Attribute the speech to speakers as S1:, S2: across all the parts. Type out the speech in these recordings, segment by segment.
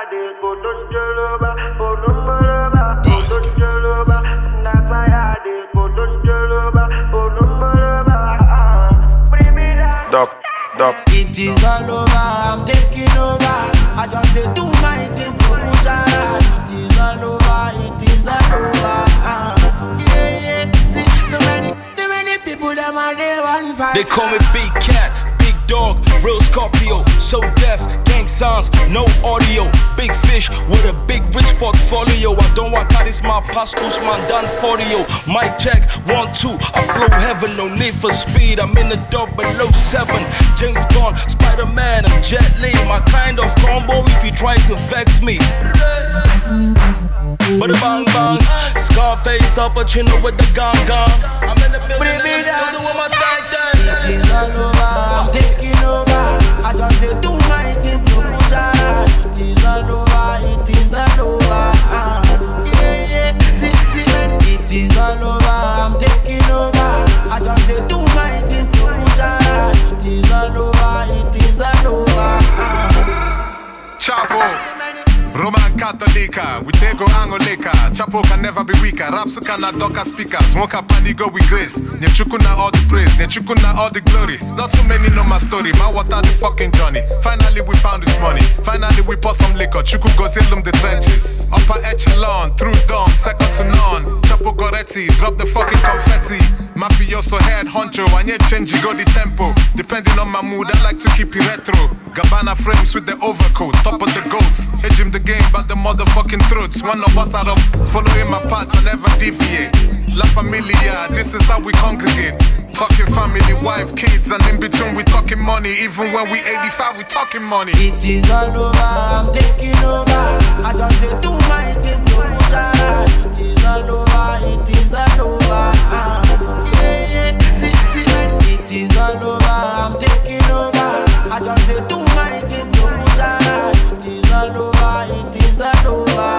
S1: It is all over, I'm taking over. I just dey do my thing to put that. It is all over, it is all over. Yeah. See, so many people them are there one side.
S2: They call me Big Cat, Big Dog, Real Scorpio. So deaf, gang sounds, no audio. Big fish with a big rich portfolio. I don't walk out, it's my past Usman Dan Fodio. Mic check, 1, 2, I flow heaven, no need for speed. I'm in the dog below 7. James Bond, Spider-Man, I'm Jet Li. My kind of combo if you try to vex me. Bada bang bang, Scarface, Al Pacino with the gang gang. I'm in the building and I'm still doing my thing.
S1: It is all over, I'm taking over. I just dey do my thing to put that. It is all over, it is all over. Yeah. See, it is all over, I'm taking over. I just dey do my thing to put that. It is all over, it is all over.
S3: Chapo, Roman Catholica, we take go Angolika. Chapo can never be weaker. Raps can not dock as speakers. Wonka panigo with grace. Nyechukuna all the praise, Nyechukuna all the glory. Not too many know my story. My water the fucking Johnny. Finally we found this money. Finally we pour some liquor. Chuku go zilum the trenches. Upper echelon, through dawn, second to none. Chapo Goretti, drop the fucking confetti. Mafioso head honcho, and yet change go the tempo. Depending on my mood, I like to keep it retro. Gabbana frames with the overcoat, top of the goats. Edge him the game, but the motherfucking throats. One of us out of following my path, I never deviate. La Familia, this is how we congregate. Talking family, wife, kids, and in between we talking money. Even when we 85, we talking money.
S1: It is all over, I'm taking over. I just dey do my thing to put that. It is all over, it is all over. Yeah. See, it is all over, I'm taking over. I just dey do my thing to put that. It is all over, it is all over.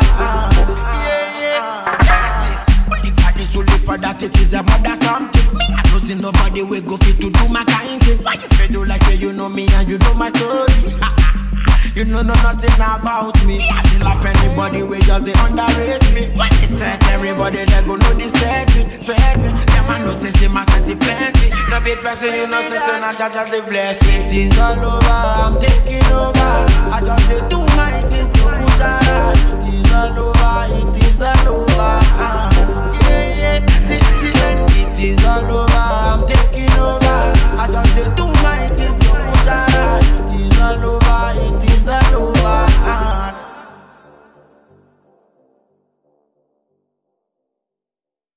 S1: Only for that it is a mother something. Me I don't see nobody we go fit to do my kind thing. Why you feel like say you know me and you know my story? You know nothing about me. I don't laugh anybody we just they underrate me. When they set everybody they go know this setting. Them I know say my set it plenty. No big person you know say not judge they bless me. It is all over, I'm taking over. I just they do my